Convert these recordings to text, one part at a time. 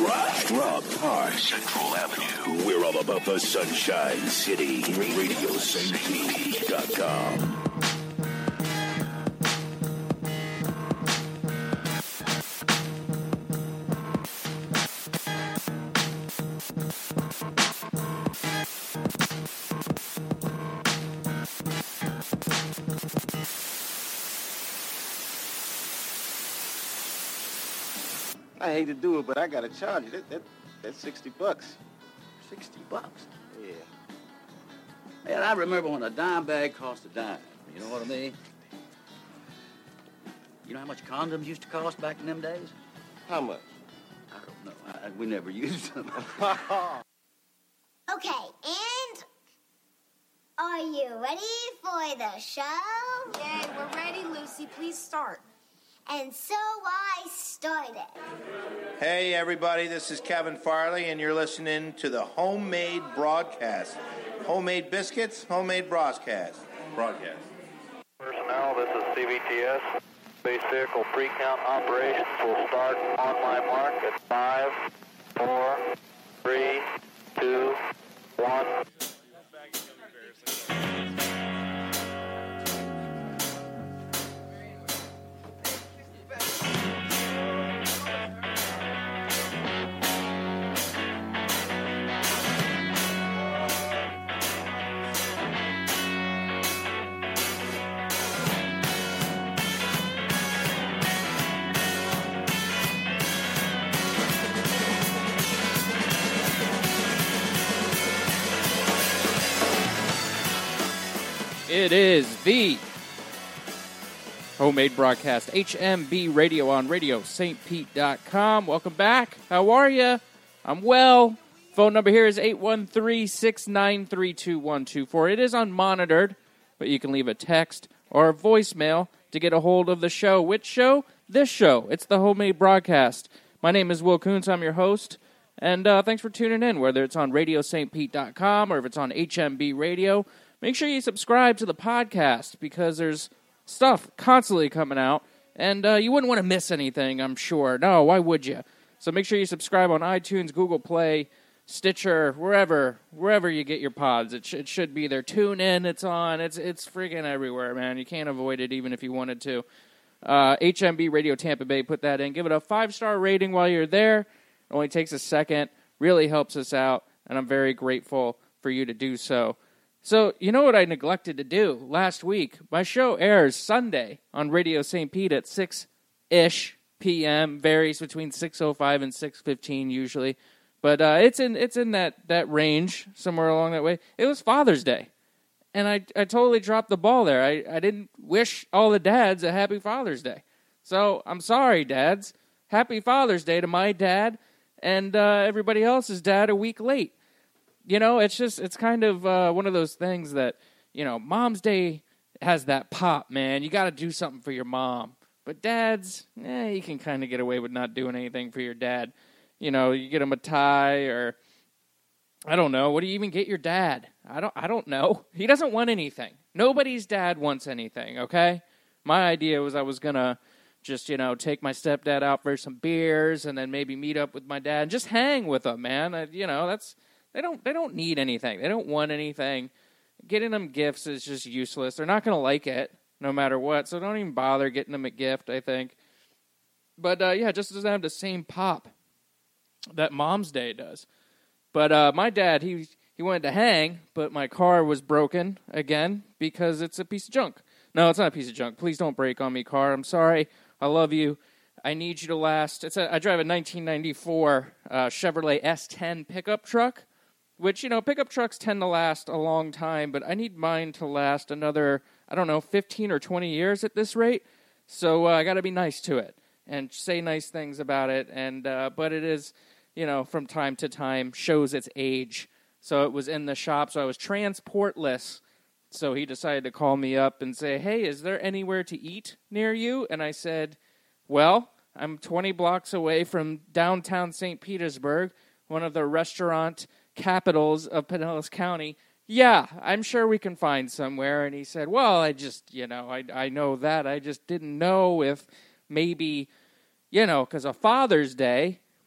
Rock Park, Central Avenue. We're all about the Sunshine City. RadioSaintPete.com. I hate to do it, but I gotta charge you. That's $60. $60? Yeah. Man, I remember when a dime bag cost a dime. You know what I mean? You know how much condoms used to cost back in them days? How much? I don't know. We never used them. Okay, and are you ready for the show? Yay, we're ready, Lucy. Please start. And so I started. Hey, everybody, this is Kevin Farley, and you're listening to the Homemade Broadcast. Homemade biscuits, homemade broadcast. Personnel, this is CVTS. Space vehicle pre-count operations will start on my mark at 5, 4, 3, 2, 1. It is the Homemade Broadcast, HMB Radio on RadioSaintPete.com. Welcome back. How are you? I'm well. Phone number here is 813-693-2124. It is unmonitored, but you can leave a text or a voicemail to get a hold of the show. Which show? This show. It's the Homemade Broadcast. My name is Will Kuntz. I'm your host. And thanks for tuning in, whether it's on RadioSaintPete.com or if it's on HMB Radio. Make sure you subscribe to the podcast because there's stuff constantly coming out, and you wouldn't want to miss anything, I'm sure. No, why would you? So make sure you subscribe on iTunes, Google Play, Stitcher, wherever you get your pods. It should be there. Tune in, it's on. It's freaking everywhere, man. You can't avoid it even if you wanted to. HMB Radio Tampa Bay, put that in. Give it a 5-star rating while you're there. It only takes a second. Really helps us out, and I'm very grateful for you to do so. So, you know what I neglected to do last week? My show airs Sunday on Radio St. Pete at 6-ish p.m. Varies between 6:05 and 6:15 usually. But it's in that range, somewhere along that way. It was Father's Day. And I totally dropped the ball there. I didn't wish all the dads a happy Father's Day. So, I'm sorry, dads. Happy Father's Day to my dad and everybody else's dad a week late. You know, it's kind of one of those things that, you know, Mom's Day has that pop, man. You got to do something for your mom. But dads, you can kind of get away with not doing anything for your dad. You know, you get him a tie or, I don't know. What do you even get your dad? I don't know. He doesn't want anything. Nobody's dad wants anything, okay? My idea was I was going to just, you know, take my stepdad out for some beers and then maybe meet up with my dad and just hang with him, man. You know, that's... They don't need anything. They don't want anything. Getting them gifts is just useless. They're not going to like it no matter what, so don't even bother getting them a gift, I think. But, yeah, it just doesn't have the same pop that Mom's Day does. But my dad, he wanted to hang, but my car was broken again because it's a piece of junk. No, it's not a piece of junk. Please don't break on me, car. I'm sorry. I love you. I need you to last. I drive a 1994 Chevrolet S10 pickup truck. Which, you know, pickup trucks tend to last a long time, but I need mine to last another, 15 or 20 years at this rate. So I got to be nice to it and say nice things about it. And but it is, you know, from time to time shows its age. So it was in the shop, so I was transportless. So he decided to call me up and say, hey, is there anywhere to eat near you? And I said, well, I'm 20 blocks away from downtown St. Petersburg, one of the restaurant capitals of Pinellas County. Yeah, I'm sure we can find somewhere. And he said, well, I just, you know, I know that. I just didn't know if maybe, you know, because of Father's Day,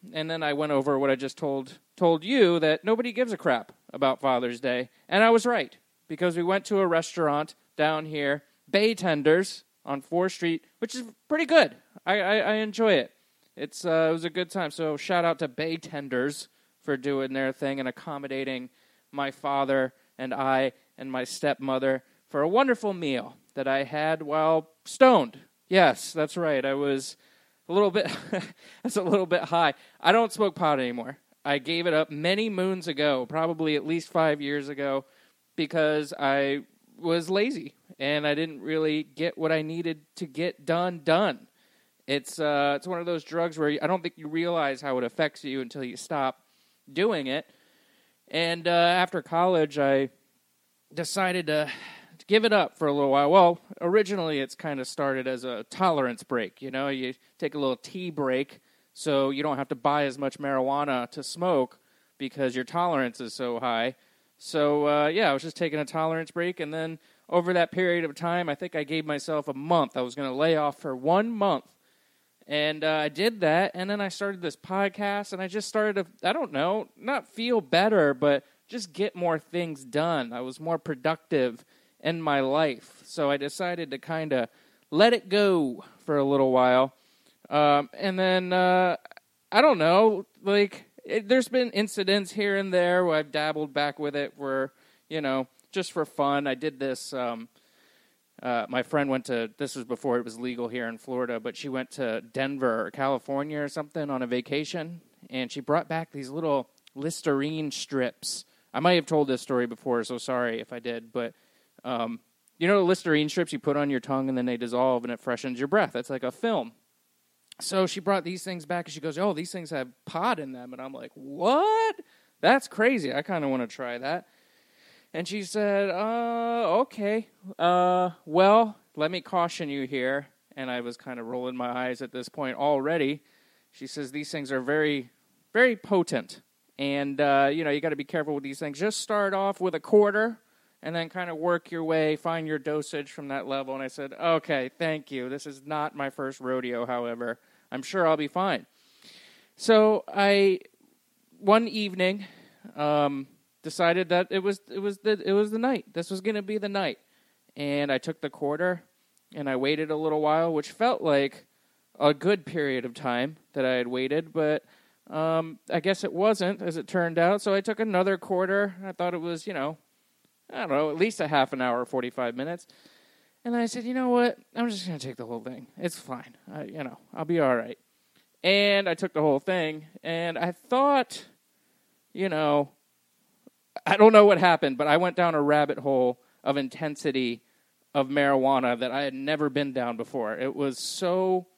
and then I went over what I just told you, that nobody gives a crap about Father's Day. And I was right, because we went to a restaurant down here, Bay Tenders, on 4th Street, which is pretty good. I enjoy it. It was a good time. So shout out to Bay Tenders for doing their thing and accommodating my father and I and my stepmother for a wonderful meal that I had while stoned. Yes, that's right. I was a little bit high. I don't smoke pot anymore. I gave it up many moons ago, probably at least 5 years ago, because I was lazy and I didn't really get what I needed to get done. It's one of those drugs where I don't think you realize how it affects you until you stop doing it. And after college, I decided to give it up for a little while. Well, originally it's kind of started as a tolerance break. You know, you take a little tea break so you don't have to buy as much marijuana to smoke because your tolerance is so high. So, I was just taking a tolerance break, and then over that period of time, I think I gave myself a month. I was going to lay off for 1 month. And I did that, and then I started this podcast, and I just started to, I don't know, not feel better, but just get more things done. I was more productive in my life. So I decided to kind of let it go for a little while. And then, I don't know, there's been incidents here and there where I've dabbled back with it where, just for fun. I did this, my friend went to, this was before it was legal here in Florida, but she went to Denver or California or something on a vacation, and she brought back these little Listerine strips. I might have told this story before, so sorry if I did, but you know the Listerine strips you put on your tongue and then they dissolve and it freshens your breath. It's like a film. So she brought these things back, and she goes, oh, these things have pot in them. And I'm like, what? That's crazy. I kind of want to try that. And she said, okay. Well, let me caution you here. And I was kind of rolling my eyes at this point already. She says, these things are very, very potent. And, you got to be careful with these things. Just start off with a quarter and then kind of work your way, find your dosage from that level. And I said, okay, thank you. This is not my first rodeo, however. I'm sure I'll be fine. So one evening, decided that it was the night. This was going to be the night. And I took the quarter, and I waited a little while, which felt like a good period of time that I had waited, but I guess it wasn't, as it turned out. So I took another quarter. I thought it was, I don't know, at least a half an hour, 45 minutes. And then I said, you know what? I'm just going to take the whole thing. It's fine. I'll be all right. And I took the whole thing, and I thought, I don't know what happened, but I went down a rabbit hole of intensity of marijuana that I had never been down before. It was so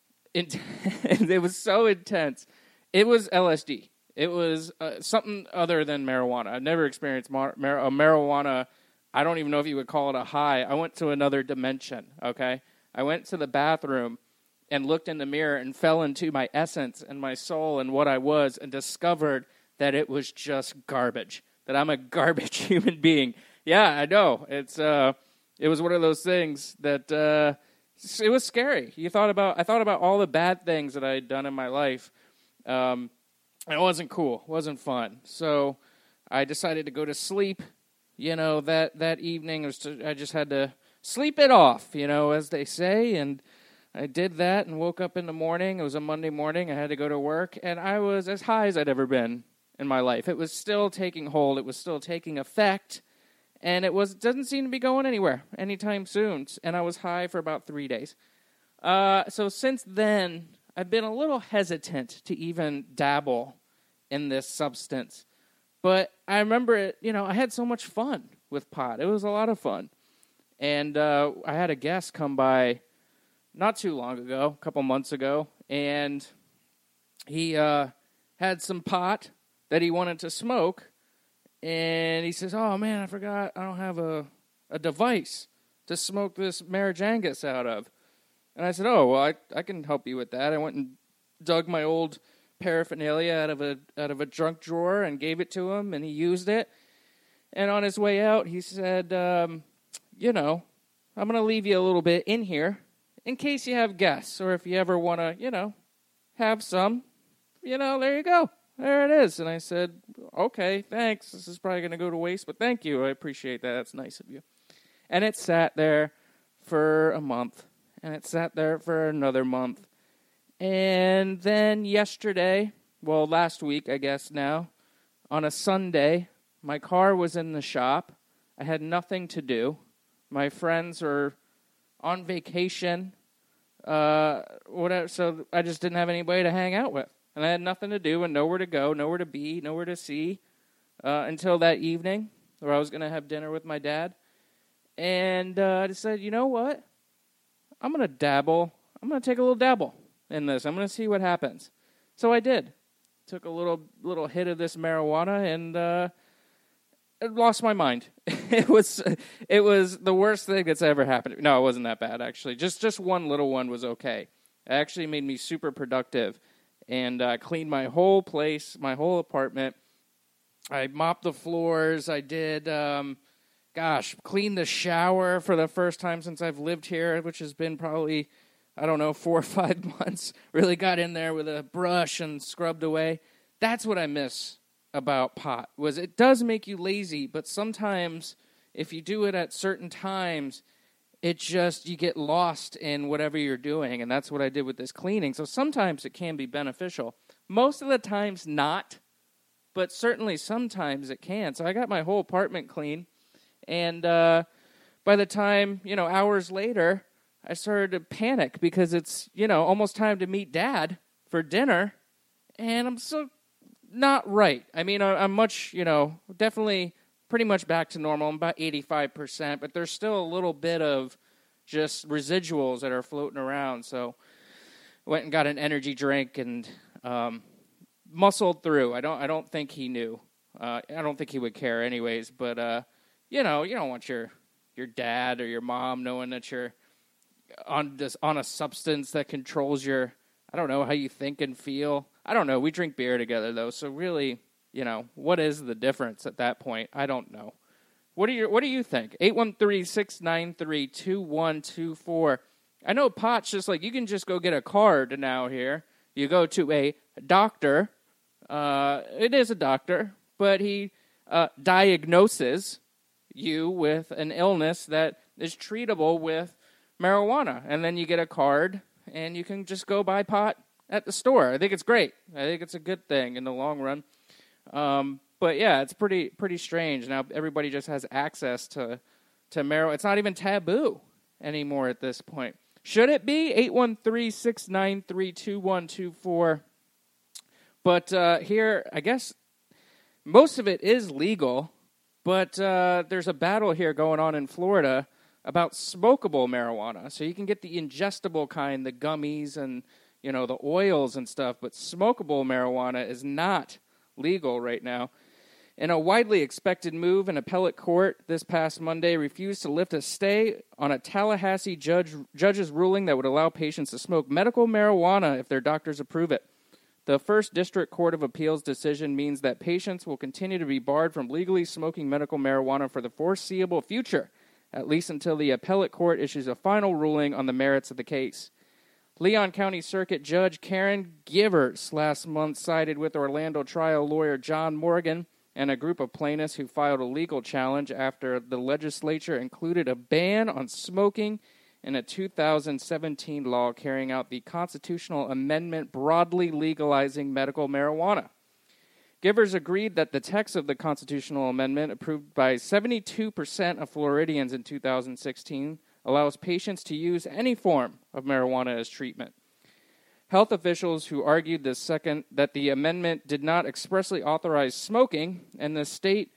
it was so intense. It was LSD. It was something other than marijuana. I've never experienced marijuana. I don't even know if you would call it a high. I went to another dimension, okay? I went to the bathroom and looked in the mirror and fell into my essence and my soul and what I was, and discovered that it was just garbage, that I'm a garbage human being. Yeah, I know. It was one of those things that it was scary. I thought about all the bad things that I had done in my life. It wasn't cool. It wasn't fun. So I decided to go to sleep. That evening, I just had to sleep it off, as they say, and I did that and woke up in the morning. It was a Monday morning. I had to go to work, and I was as high as I'd ever been in my life. It was still taking hold. It was still taking effect, and it doesn't seem to be going anywhere anytime soon, and I was high for about 3 days. So since then, I've been a little hesitant to even dabble in this substance. But I remember it, I had so much fun with pot. It was a lot of fun. And I had a guest come by not too long ago, a couple months ago, and he had some pot that he wanted to smoke. And he says, oh, man, I forgot I don't have a device to smoke this Marijangus out of. And I said, oh, well, I can help you with that. I went and dug my old paraphernalia out of a junk drawer and gave it to him, and he used it. And on his way out, he said, I'm going to leave you a little bit in here in case you have guests, or if you ever want to, have some. there you go. There it is. And I said, okay, thanks. This is probably going to go to waste, but thank you. I appreciate that. That's nice of you. And it sat there for a month. And it sat there for another month. And then last week, I guess now, on a Sunday, my car was in the shop. I had nothing to do. My friends were on vacation, whatever. So I just didn't have anybody to hang out with. And I had nothing to do and nowhere to go, nowhere to be, nowhere to see until that evening where I was going to have dinner with my dad. And I decided, you know what? I'm going to dabble. I'm going to take a little dabble in this. I'm going to see what happens. So I did. Took a little hit of this marijuana and I lost my mind. It was the worst thing that's ever happened. No, it wasn't that bad, actually. Just one little one was okay. It actually made me super productive. And cleaned my whole place, my whole apartment. I mopped the floors. I did, cleaned the shower for the first time since I've lived here, which has been probably, 4 or 5 months. Really got in there with a brush and scrubbed away. That's what I miss about pot, was it does make you lazy, but sometimes if you do it at certain times, you get lost in whatever you're doing, and that's what I did with this cleaning. So sometimes it can be beneficial. Most of the times not, but certainly sometimes it can. So I got my whole apartment clean, and by the time, hours later, I started to panic because it's, almost time to meet Dad for dinner, and I'm so not right. I mean, I'm much, definitely pretty much back to normal. I'm about 85%, but there's still a little bit of just residuals that are floating around. So I went and got an energy drink and muscled through. I don't think he knew. I don't think he would care anyways, but you don't want your dad or your mom knowing that you're on a substance that controls your, how you think and feel. I don't know. We drink beer together though, so really, what is the difference at that point? I don't know. What do you think? 813-693-2124. I know pot's just like, you can just go get a card now here. You go to a doctor. It is a doctor, but he diagnoses you with an illness that is treatable with marijuana. And then you get a card, and you can just go buy pot at the store. I think it's great. I think it's a good thing in the long run. But yeah, it's pretty strange. Now everybody just has access to marijuana. It's not even taboo anymore at this point. Should it be? 813-693-2124. But here, I guess most of it is legal, but there's a battle here going on in Florida about smokable marijuana. So you can get the ingestible kind, the gummies and, the oils and stuff, but smokable marijuana is not legal right now. In a widely expected move, an appellate court this past Monday refused to lift a stay on a Tallahassee judge's ruling that would allow patients to smoke medical marijuana if their doctors approve it. The First District Court of Appeals decision means that patients will continue to be barred from legally smoking medical marijuana for the foreseeable future, at least until the appellate court issues a final ruling on the merits of the case. Leon County Circuit Judge Karen Givers last month sided with Orlando trial lawyer John Morgan and a group of plaintiffs who filed a legal challenge after the legislature included a ban on smoking in a 2017 law carrying out the constitutional amendment broadly legalizing medical marijuana. Givers agreed that the text of the constitutional amendment, approved by 72% of Floridians in 2016, allows patients to use any form of marijuana as treatment. Health officials who argued that the amendment did not expressly authorize smoking and the state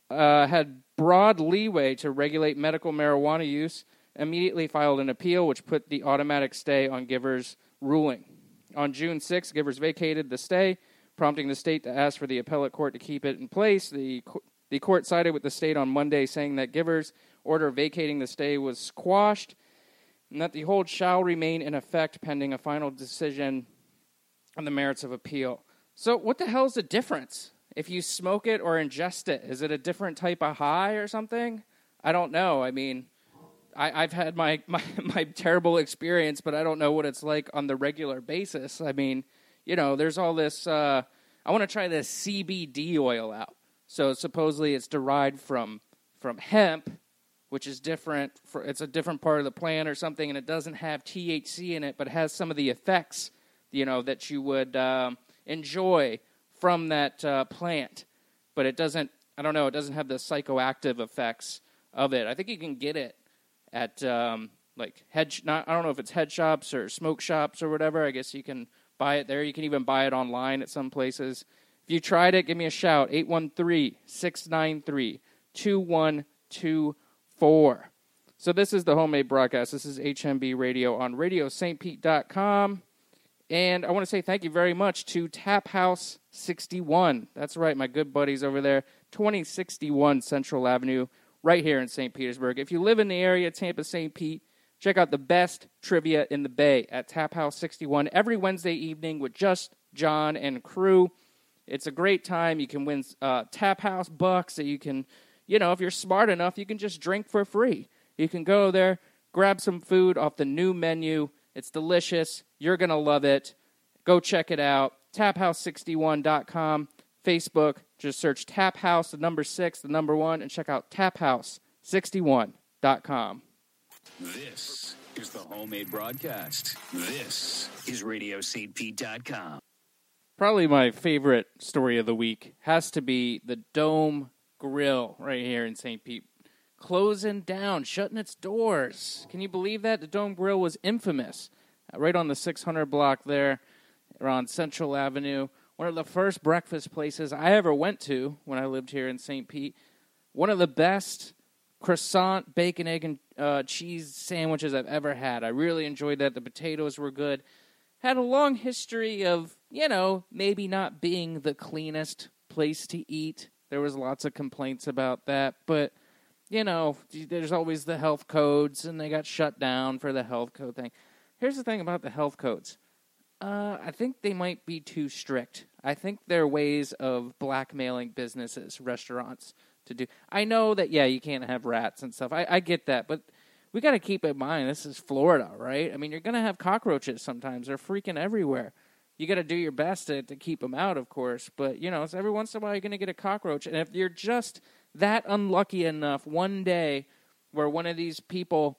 had broad leeway to regulate medical marijuana use immediately filed an appeal which put the automatic stay on Givers' ruling. On June 6, Givers vacated the stay, prompting the state to ask for the appellate court to keep it in place. The court sided with the state on Monday, saying that Givers' order vacating the stay was squashed and that the hold shall remain in effect pending a final decision on the merits of appeal. So what the hell is the difference if you smoke it or ingest it? Is it a different type of high or something? I don't know. I mean, I've had my terrible experience, but I don't know what it's like on the regular basis. I mean, there's all this, I want to try this CBD oil out. So supposedly it's derived from hemp, which is different. It's a different part of the plant or something, and it doesn't have THC in it, but has some of the effects, that you would enjoy from that plant. But it doesn't, I don't know, it doesn't have the psychoactive effects of it. I think you can get it at, I don't know if it's head shops or smoke shops or whatever. I guess you can buy it there. You can even buy it online at some places. If you tried it, give me a shout, 813-693-2124. So this is the Homemade Broadcast. This is HMB Radio on RadioSt.Pete.com. And I want to say thank you very much to Tap House 61. That's right, my good buddies over there, 2061 Central Avenue, right here in St. Petersburg. If you live in the area, Tampa, St. Pete, check out the best trivia in the Bay at Tap House 61 every Wednesday evening with just John and crew. It's a great time. You can win Tap House bucks that you can, if you're smart enough, you can just drink for free. You can go there, grab some food off the new menu. It's delicious. You're going to love it. Go check it out. TapHouse61.com. Facebook, just search Tap House, the number 6, the number 1, and check out TapHouse61.com. This is the Homemade Broadcast. This is RadioSt.Pete.com. Probably my favorite story of the week has to be the Dome Grill right here in St. Pete. Closing down, shutting its doors. Can you believe that? The Dome Grill was infamous. Right on the 600 block there on Central Avenue. One of the first breakfast places I ever went to when I lived here in St. Pete. One of the best croissant, bacon, egg, and cheese sandwiches I've ever had. I really enjoyed that. The potatoes were good. Had a long history of, maybe not being the cleanest place to eat. There was lots of complaints about that, but there's always the health codes, and they got shut down for the health code thing. Here's the thing about the health codes. I think they might be too strict. I think they're ways of blackmailing businesses, restaurants, to do. I know that, you can't have rats and stuff. I get that, but we got to keep in mind, this is Florida, right? I mean, you're going to have cockroaches sometimes. They're freaking everywhere. You got to do your best to keep them out, of course, but, it's every once in a while you're going to get a cockroach, and if you're just that unlucky enough one day where one of these people,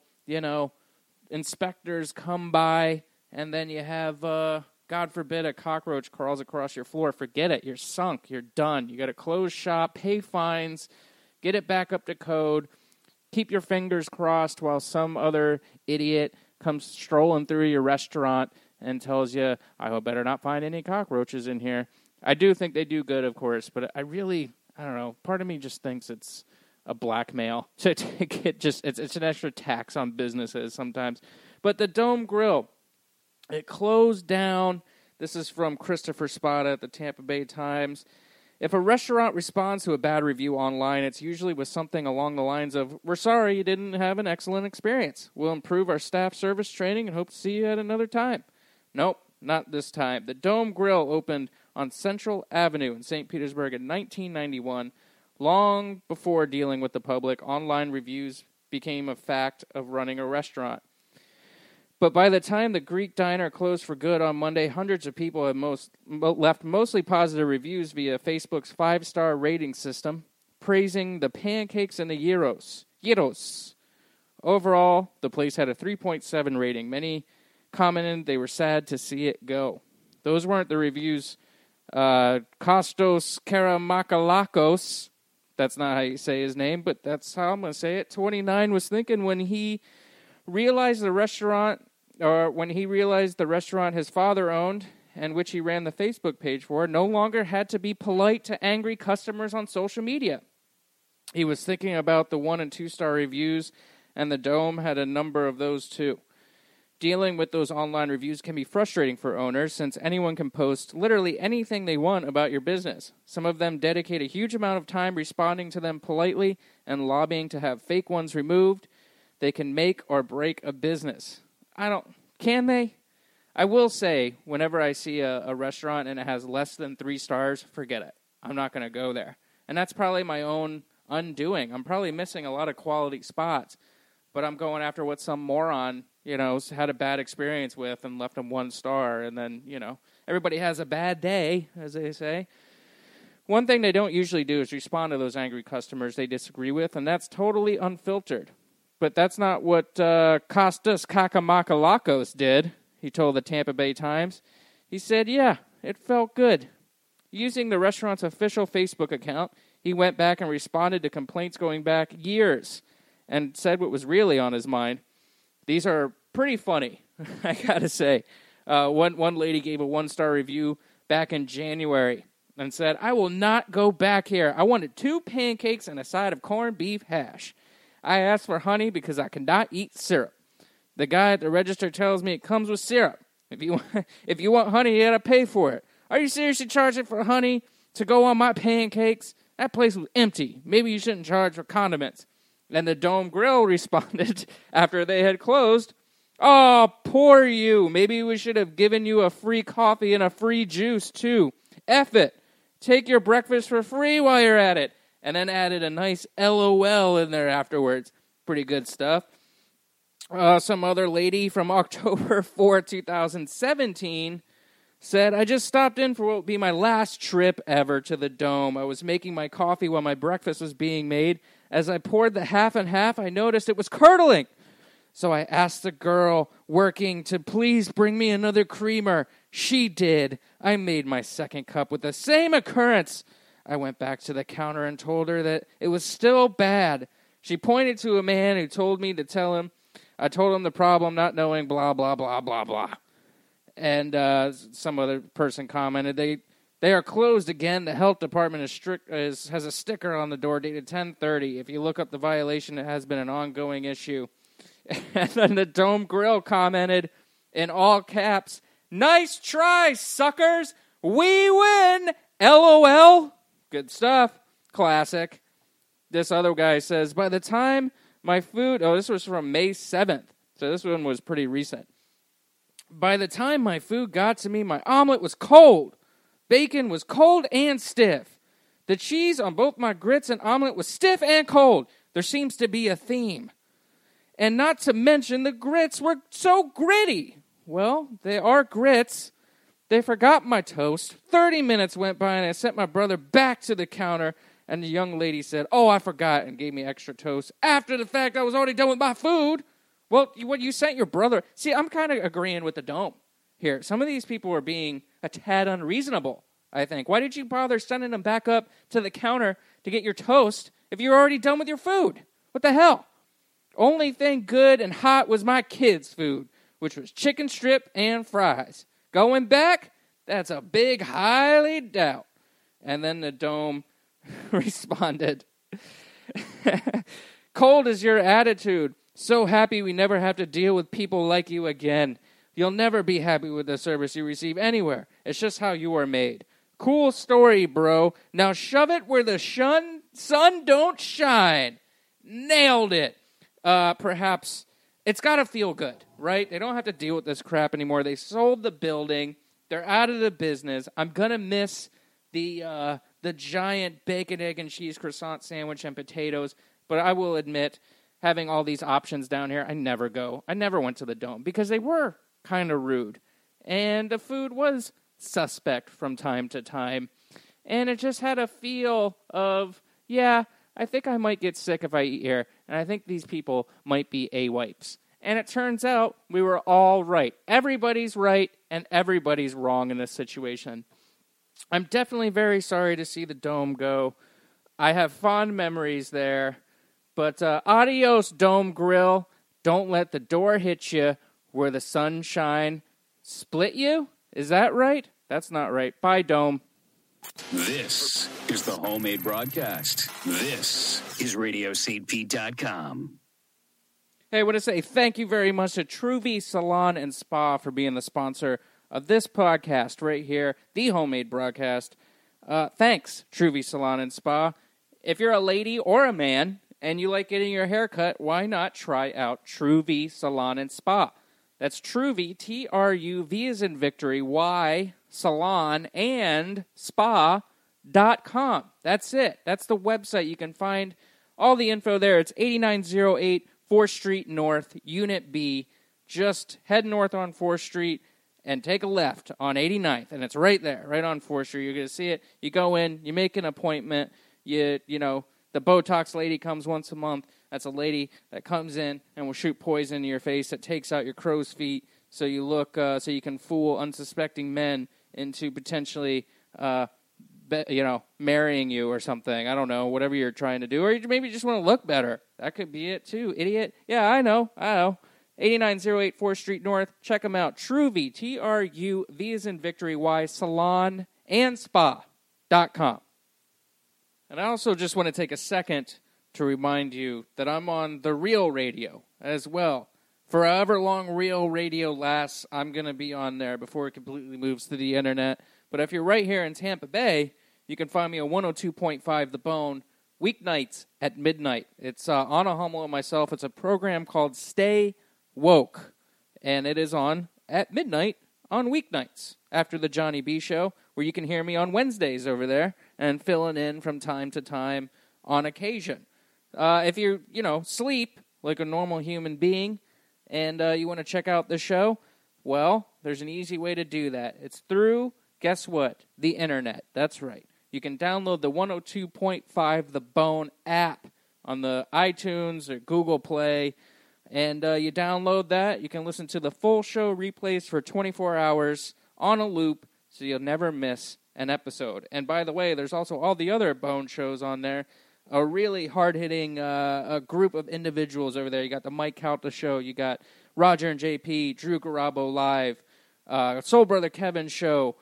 inspectors come by, and then you have, God forbid, a cockroach crawls across your floor, forget it. You're sunk. You're done. You got to close shop, pay fines, get it back up to code, keep your fingers crossed while some other idiot comes strolling through your restaurant and tells you, I better not find any cockroaches in here. I do think they do good, of course, but I don't know. Part of me just thinks it's a blackmail to get it's an extra tax on businesses sometimes. But the Dome Grill, it closed down. This is from Christopher Spada at the Tampa Bay Times. If a restaurant responds to a bad review online, it's usually with something along the lines of, we're sorry you didn't have an excellent experience. We'll improve our staff service training and hope to see you at another time. Nope, not this time. The Dome Grill opened on Central Avenue in St. Petersburg in 1991. Long before dealing with the public, online reviews became a fact of running a restaurant. But by the time the Greek diner closed for good on Monday, hundreds of people had left mostly positive reviews via Facebook's 5-star rating system, praising the pancakes and the gyros. Overall, the place had a 3.7 rating. Many commented they were sad to see it go. Those weren't the reviews. Kostas Karamakakos, that's not how you say his name, but that's how I'm going to say it, 29, was thinking when he realized the restaurant his father owned and which he ran the Facebook page for no longer had to be polite to angry customers on social media. He was thinking about the 1- and 2-star reviews, and the Dome had a number of those too. Dealing with those online reviews can be frustrating for owners since anyone can post literally anything they want about your business. Some of them dedicate a huge amount of time responding to them politely and lobbying to have fake ones removed. They can make or break a business. Can they? I will say, whenever I see a restaurant and it has less than 3 stars, forget it. I'm not going to go there. And that's probably my own undoing. I'm probably missing a lot of quality spots, but I'm going after what some moron, had a bad experience with and left them 1 star. And then, everybody has a bad day, as they say. One thing they don't usually do is respond to those angry customers they disagree with, and that's totally unfiltered. But that's not what Kostas Kakamakalakos did, he told the Tampa Bay Times. He said, yeah, it felt good. Using the restaurant's official Facebook account, he went back and responded to complaints going back years and said what was really on his mind. These are pretty funny, I gotta say. One lady gave a 1-star review back in January and said, I will not go back here. I wanted 2 pancakes and a side of corned beef hash. I asked for honey because I cannot eat syrup. The guy at the register tells me it comes with syrup. If you want honey, you gotta pay for it. Are you seriously charging for honey to go on my pancakes? That place was empty. Maybe you shouldn't charge for condiments. And the Dome Grill responded after they had closed, oh, poor you. Maybe we should have given you a free coffee and a free juice, too. F it. Take your breakfast for free while you're at it. And then added a nice LOL in there afterwards. Pretty good stuff. Some other lady from October 4, 2017 said, I just stopped in for what would be my last trip ever to the Dome. I was making my coffee while my breakfast was being made. As I poured the half and half, I noticed it was curdling. So I asked the girl working to please bring me another creamer. She did. I made my second cup with the same occurrence. I went back to the counter and told her that it was still bad. She pointed to a man who told me to tell him. I told him the problem, not knowing blah, blah, blah, blah, blah. And some other person commented, they are closed again. The health department has a sticker on the door dated 10/30. If you look up the violation, it has been an ongoing issue. And then the Dome Grill commented in all caps, nice try, suckers. We win. LOL. Good stuff. Classic. This other guy says, by the time my food... Oh, this was from May 7th. So this one was pretty recent. By the time my food got to me, my omelet was cold. Bacon was cold and stiff. The cheese on both my grits and omelet was stiff and cold. There seems to be a theme. And not to mention the grits were so gritty. Well, they are grits. They forgot my toast. 30 minutes went by and I sent my brother back to the counter and the young lady said, oh, I forgot, and gave me extra toast. After the fact, I was already done with my food. Well, what you sent your brother... See, I'm kind of agreeing with the Dome here. Some of these people are being a tad unreasonable, I think. Why did you bother sending them back up to the counter to get your toast if you're already done with your food? What the hell? Only thing good and hot was my kids' food, which was chicken strip and fries. Going back, that's a big highly doubt. And then the Dome responded, cold is your attitude. So happy we never have to deal with people like you again. You'll never be happy with the service you receive anywhere. It's just how you are made. Cool story, bro. Now shove it where the sun don't shine. Nailed it. Perhaps it's got to feel good, right? They don't have to deal with this crap anymore. They sold the building. They're out of the business. I'm going to miss the giant bacon, egg, and cheese croissant sandwich and potatoes. But I will admit, having all these options down here, I never go. I never went to the Dome because they were kind of rude. And the food was suspect from time to time. And it just had a feel of, yeah, I think I might get sick if I eat here. And I think these people might be A-wipes. And it turns out we were all right. Everybody's right and everybody's wrong in this situation. I'm definitely very sorry to see the Dome go. I have fond memories there. But adios, Dome Grill. Don't let the door hit you where the sunshine split you. Is that right? That's not right. Bye, Dome. This is the Homemade Broadcast. This is RadioSt.com. Hey, I want to say thank you very much to Truvy Salon and Spa for being the sponsor of this podcast right here, the Homemade Broadcast. Thanks, Truvy Salon and Spa. If you're a lady or a man and you like getting your hair cut, why not try out Truvy Salon and Spa? That's Truvy, T-R-U-V as in victory, Y, salon, and spa.com. That's it. That's the website. You can find all the info there. It's 8908 4th Street North, Unit B. Just head north on 4th Street, and take a left on 89th, and it's right there, right on 4th Street. You're going to see it. You go in, you make an appointment. You know, the Botox lady comes once a month. That's a lady that comes in and will shoot poison in your face that takes out your crow's feet so you look, so you can fool unsuspecting men into potentially, marrying you or something. I don't know, whatever you're trying to do. Or you maybe just want to look better. That could be it too, idiot. Yeah, I know. 8908 4th Street North. Check them out. Truvi, Truv as in Victory, Y, salon and spa.com. And I also just want to take a second to remind you that I'm on the Real Radio as well. For however long Real Radio lasts, I'm going to be on there before it completely moves to the internet. But if you're right here in Tampa Bay, you can find me on 102.5 The Bone, weeknights at midnight. It's Anna Hummel and myself. It's a program called Stay Woke, and it is on at midnight on weeknights after the Johnny B Show, where you can hear me on Wednesdays over there and filling in from time to time on occasion. If you sleep like a normal human being and you want to check out the show, well, there's an easy way to do that. It's through, guess what? The internet. That's right. You can download the 102.5 The Bone app on the iTunes or Google Play, and you download that. You can listen to the full show replays for 24 hours on a loop, so you'll never miss an episode. And by the way, there's also all the other Bone shows on there. A really hard-hitting a group of individuals over there. You got the Mike Calta Show. You got Roger and JP, Drew Garabo Live, Soul Brother Kevin Show,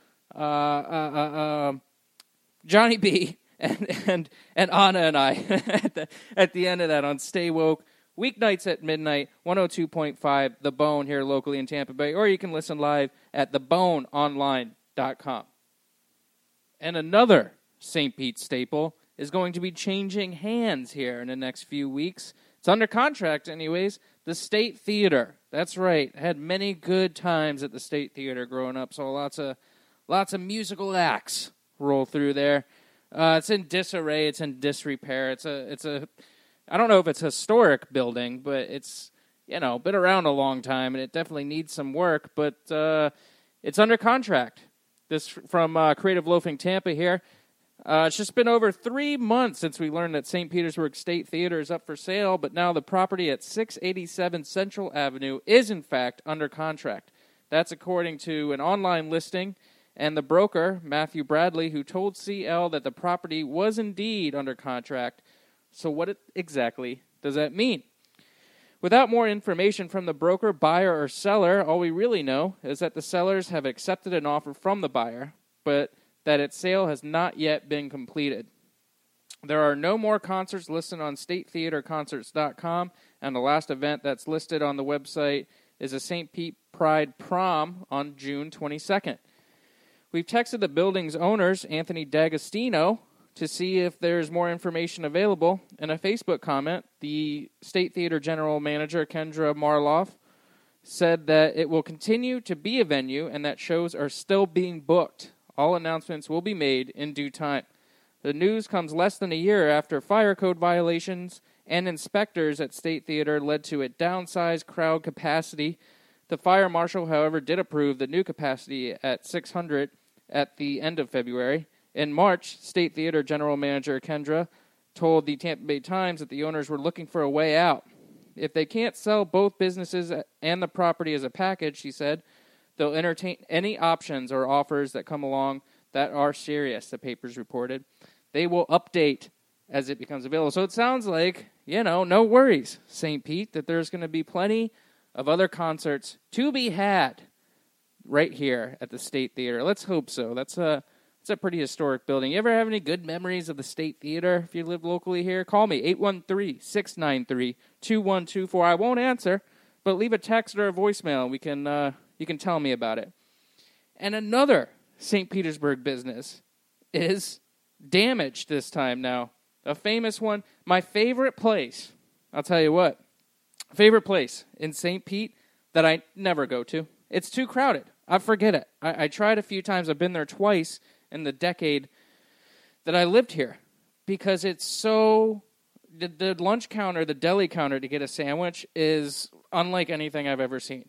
Johnny B, and Anna and I at the end of that on Stay Woke. Weeknights at midnight, 102.5 The Bone here locally in Tampa Bay. Or you can listen live at theboneonline.com. And another St. Pete staple is going to be changing hands here in the next few weeks. It's under contract anyways. The State Theater. That's right. I had many good times at the State Theater growing up, so lots of musical acts roll through there. It's in disarray. It's in disrepair. It's a I don't know if it's a historic building, but it's been around a long time, and it definitely needs some work. But it's under contract. This from Creative Loafing Tampa here. It's just been over 3 months since we learned that St. Petersburg State Theater is up for sale, but now the property at 687 Central Avenue is, in fact, under contract. That's according to an online listing, and the broker, Matthew Bradley, who told CL that the property was indeed under contract. So what exactly does that mean? Without more information from the broker, buyer, or seller, all we really know is that the sellers have accepted an offer from the buyer, but that its sale has not yet been completed. There are no more concerts listed on statetheaterconcerts.com, and the last event that's listed on the website is a St. Pete Pride Prom on June 22nd. We've texted the building's owners, Anthony D'Agostino, to see if there's more information available. In a Facebook comment, the State Theater General Manager, Kendra Marloff, said that it will continue to be a venue and that shows are still being booked. All announcements will be made in due time. The news comes less than a year after fire code violations and inspectors at State Theater led to a downsized crowd capacity. The fire marshal, however, did approve the new capacity at 600 at the end of February. In March, State Theater General Manager Kendra told the Tampa Bay Times that the owners were looking for a way out. If they can't sell both businesses and the property as a package, she said, they'll entertain any options or offers that come along that are serious, the papers reported. They will update as it becomes available. So it sounds like, no worries, St. Pete, that there's going to be plenty of other concerts to be had right here at the State Theater. Let's hope so. It's a pretty historic building. You ever have any good memories of the State Theater if you live locally here? Call me, 813-693-2124. I won't answer, but leave a text or a voicemail. You can tell me about it. And another St. Petersburg business is damaged this time now. A famous one. My favorite place, I'll tell you what, favorite place in St. Pete that I never go to. It's too crowded. I forget it. I tried a few times. I've been there twice in the decade that I lived here because it's so... The lunch counter, the deli counter to get a sandwich is unlike anything I've ever seen.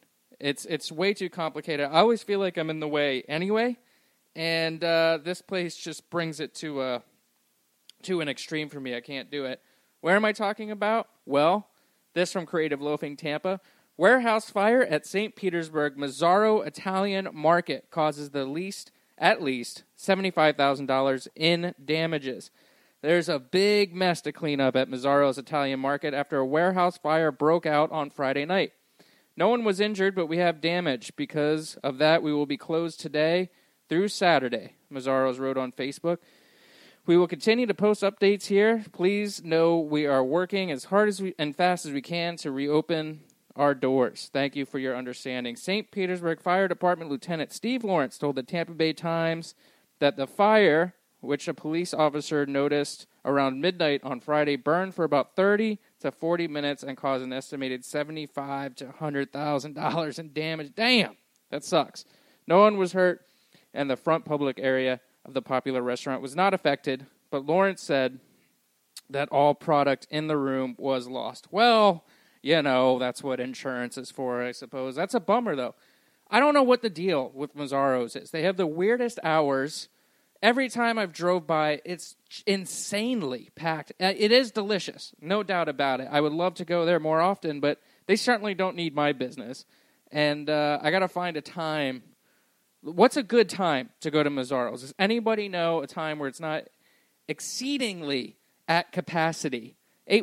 It's way too complicated. I always feel like I'm in the way anyway, and this place just brings it to an extreme for me. I can't do it. Where am I talking about? Well, this from Creative Loafing Tampa. Warehouse fire at St. Petersburg Mazzaro Italian Market causes at least $75,000 in damages. There's a big mess to clean up at Mazzaro's Italian Market after a warehouse fire broke out on Friday night. No one was injured, but we have damage. Because of that, we will be closed today through Saturday, Mazzaro's wrote on Facebook. We will continue to post updates here. Please know we are working as hard and fast as we can to reopen our doors. Thank you for your understanding. St. Petersburg Fire Department Lieutenant Steve Lawrence told the Tampa Bay Times that the fire, which a police officer noticed around midnight on Friday, burned for about 30 to 40 minutes and caused an estimated $75,000 to $100,000 in damage. Damn, that sucks. No one was hurt, and the front public area of the popular restaurant was not affected, but Lawrence said that all product in the room was lost. Well, that's what insurance is for, I suppose. That's a bummer, though. I don't know what the deal with Mazzaro's is. They have the weirdest hours. Every time I've drove by, it's insanely packed. It is delicious, no doubt about it. I would love to go there more often, but they certainly don't need my business. And I got to find a time. What's a good time to go to Mazzaro's? Does anybody know a time where it's not exceedingly at capacity?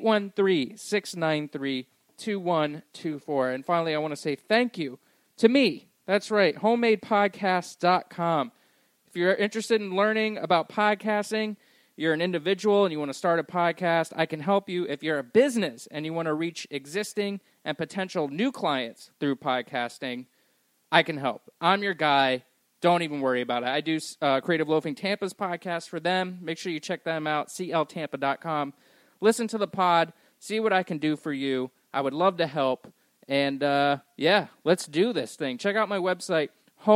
813-693-2124. And finally, I want to say thank you to me. That's right, homemadepodcast.com. If you're interested in learning about podcasting, you're an individual and you want to start a podcast, I can help you. If you're a business and you want to reach existing and potential new clients through podcasting, I can help. I'm your guy. Don't even worry about it. I do Creative Loafing Tampa's podcast for them. Make sure you check them out, cltampa.com. Listen to the pod. See what I can do for you. I would love to help. And, let's do this thing. Check out my website,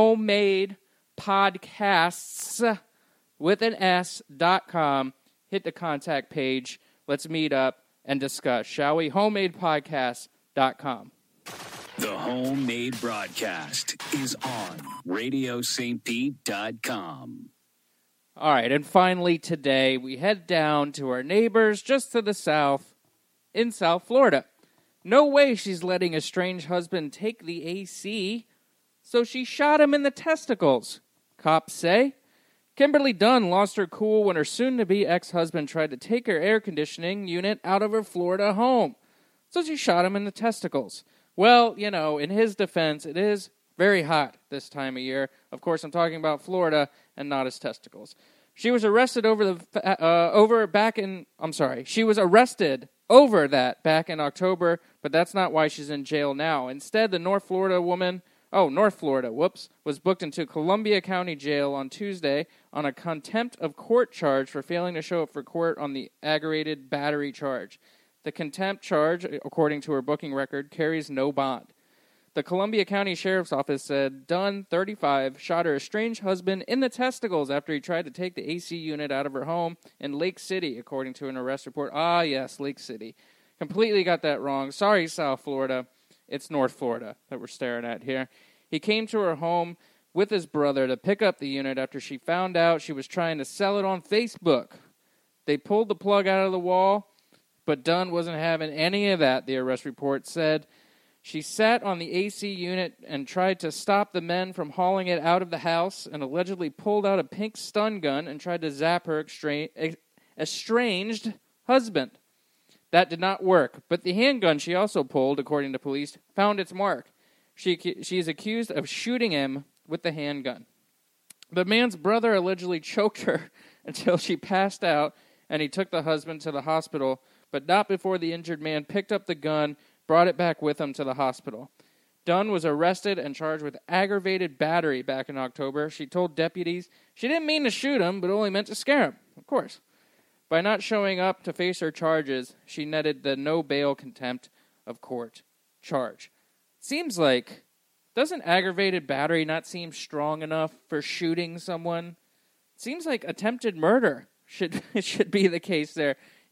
homemadepodcasts with an S.com. Hit the contact page. Let's meet up and discuss, shall we? Homemadepodcasts.com. The Homemade Broadcast is on RadioSt.Pete.com. All right, and finally today, we head down to our neighbors just to the south in South Florida. No way she's letting a strange husband take the AC, so she shot him in the testicles, cops say. Kimberly Dunn lost her cool when her soon-to-be ex-husband tried to take her air conditioning unit out of her Florida home, so she shot him in the testicles. Well, in his defense, it is very hot this time of year. Of course, I'm talking about Florida and not his testicles. She was arrested She was arrested over that back in October, but that's not why she's in jail now. Instead, the North Florida, was booked into Columbia County Jail on Tuesday on a contempt of court charge for failing to show up for court on the aggravated battery charge. The contempt charge, according to her booking record, carries no bond. The Columbia County Sheriff's Office said Dunn, 35, shot her estranged husband in the testicles after he tried to take the AC unit out of her home in Lake City, according to an arrest report. Ah, yes, Lake City. Completely got that wrong. Sorry, South Florida. It's North Florida that we're staring at here. He came to her home with his brother to pick up the unit after she found out she was trying to sell it on Facebook. They pulled the plug out of the wall, but Dunn wasn't having any of that, the arrest report said. She sat on the AC unit and tried to stop the men from hauling it out of the house and allegedly pulled out a pink stun gun and tried to zap her estranged husband. That did not work, but the handgun she also pulled, according to police, found its mark. She is accused of shooting him with the handgun. The man's brother allegedly choked her until she passed out, and he took the husband to the hospital, but not before the injured man picked up the gun, brought it back with him to the hospital. Dunn was arrested and charged with aggravated battery back in October. She told deputies she didn't mean to shoot him, but only meant to scare him, of course. By not showing up to face her charges, she netted the no bail contempt of court charge. Seems like, doesn't aggravated battery not seem strong enough for shooting someone? Seems like attempted murder should be the case there.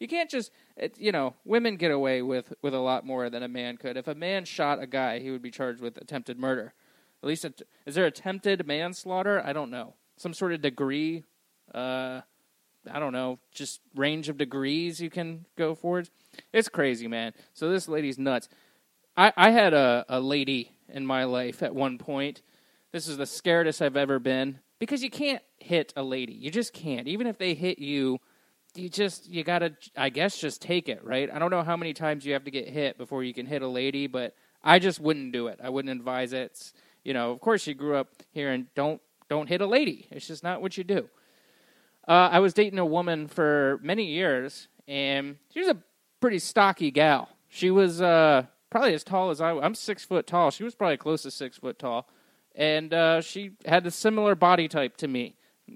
You can't just, women get away with a lot more than a man could. If a man shot a guy, he would be charged with attempted murder. At least, is there attempted manslaughter? I don't know. Some sort of degree, I don't know, just range of degrees you can go for. It's crazy, man. So this lady's nuts. I had a lady in my life at one point. This is the scaredest I've ever been. Because you can't hit a lady. You just can't. Even if they hit you, you gotta, I guess, just take it, right? I don't know how many times you have to get hit before you can hit a lady, but I just wouldn't do it. I wouldn't advise it. It's, of course you grew up here and don't hit a lady. It's just not what you do. I was dating a woman for many years, and she was a pretty stocky gal. She was probably as tall as I'm 6 foot tall. She was probably close to 6 foot tall. And she had a similar body type to me.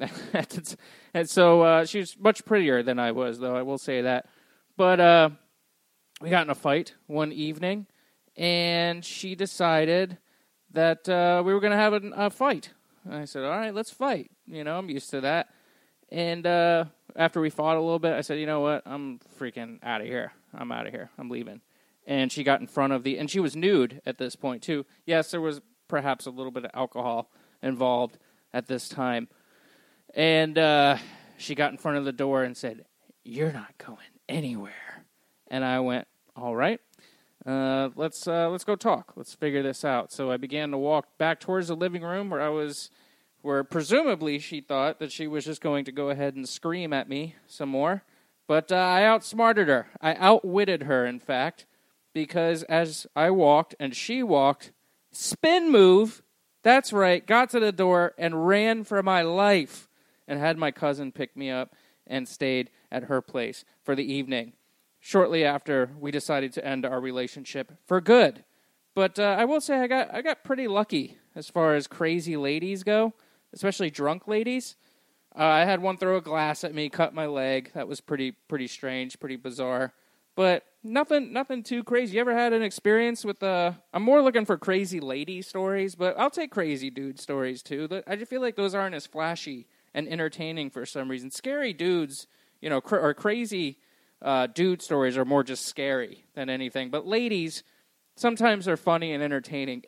And so she was much prettier than I was, though, I will say that. But we got in a fight one evening, and she decided that we were going to have a fight. And I said, all right, let's fight. I'm used to that. And after we fought a little bit, I said, you know what? I'm freaking out of here. I'm out of here. I'm leaving. And she got in front of and she was nude at this point, too. Yes, there was perhaps a little bit of alcohol involved at this time. And she got in front of the door and said, "You're not going anywhere." And I went, all right, let's go talk. Let's figure this out. So I began to walk back towards the living room where presumably she thought that she was just going to go ahead and scream at me some more. But I outsmarted her. I outwitted her, in fact, because as I walked and she walked, spin move, that's right, got to the door and ran for my life and had my cousin pick me up and stayed at her place for the evening. Shortly after, we decided to end our relationship for good. But I will say I got pretty lucky as far as crazy ladies go, especially drunk ladies. I had one throw a glass at me, cut my leg. That was pretty strange, pretty bizarre. But nothing too crazy. You ever had an experience with I'm more looking for crazy lady stories, but I'll take crazy dude stories too. I just feel like those aren't as flashy and entertaining for some reason. Scary dudes, or crazy dude stories are more just scary than anything. But ladies, sometimes are funny and entertaining.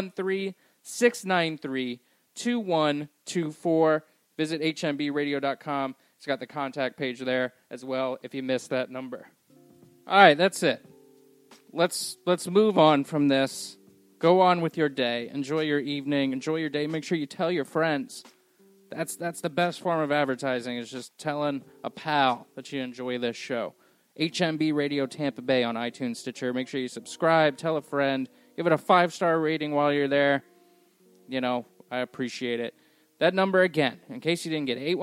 813-693-2124. Visit hmbradio.com. It's got the contact page there as well if you missed that number. All right, that's it. Let's move on from this. Go on with your day. Enjoy your evening. Enjoy your day. Make sure you tell your friends. That's the best form of advertising, is just telling a pal that you enjoy this show. HMB Radio Tampa Bay on iTunes, Stitcher. Make sure you subscribe. Tell a friend. Give it a 5-star rating while you're there. I appreciate it. That number again, in case you didn't get it,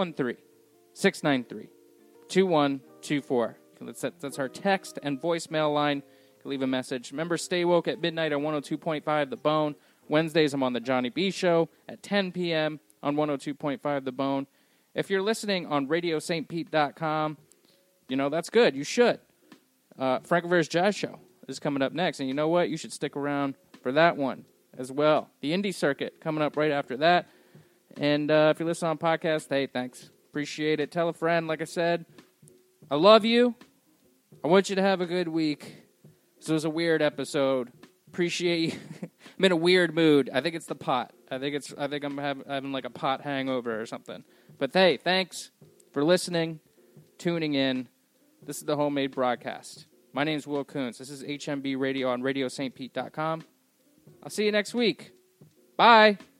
813-693-2124. That's our text and voicemail line. You can leave a message. Remember, stay woke at midnight on 102.5 The Bone. Wednesdays, I'm on the Johnny B Show at 10 p.m. on 102.5 The Bone. If you're listening on RadioSt.Pete.com, that's good. You should. Frank Rivera's Jazz Show is coming up next. And you know what? You should stick around for that one as well. The Indie Circuit coming up right after that. And if you're listening on podcast, hey, thanks. Appreciate it. Tell a friend, like I said. I love you. I want you to have a good week. This was a weird episode. Appreciate you. I'm in a weird mood. I think it's the pot. I think I'm having like a pot hangover or something. But hey, thanks for listening, tuning in. This is the Homemade Broadcast. My name's Will Kuntz. This is HMB Radio on RadioSt.Pete.com. I'll see you next week. Bye.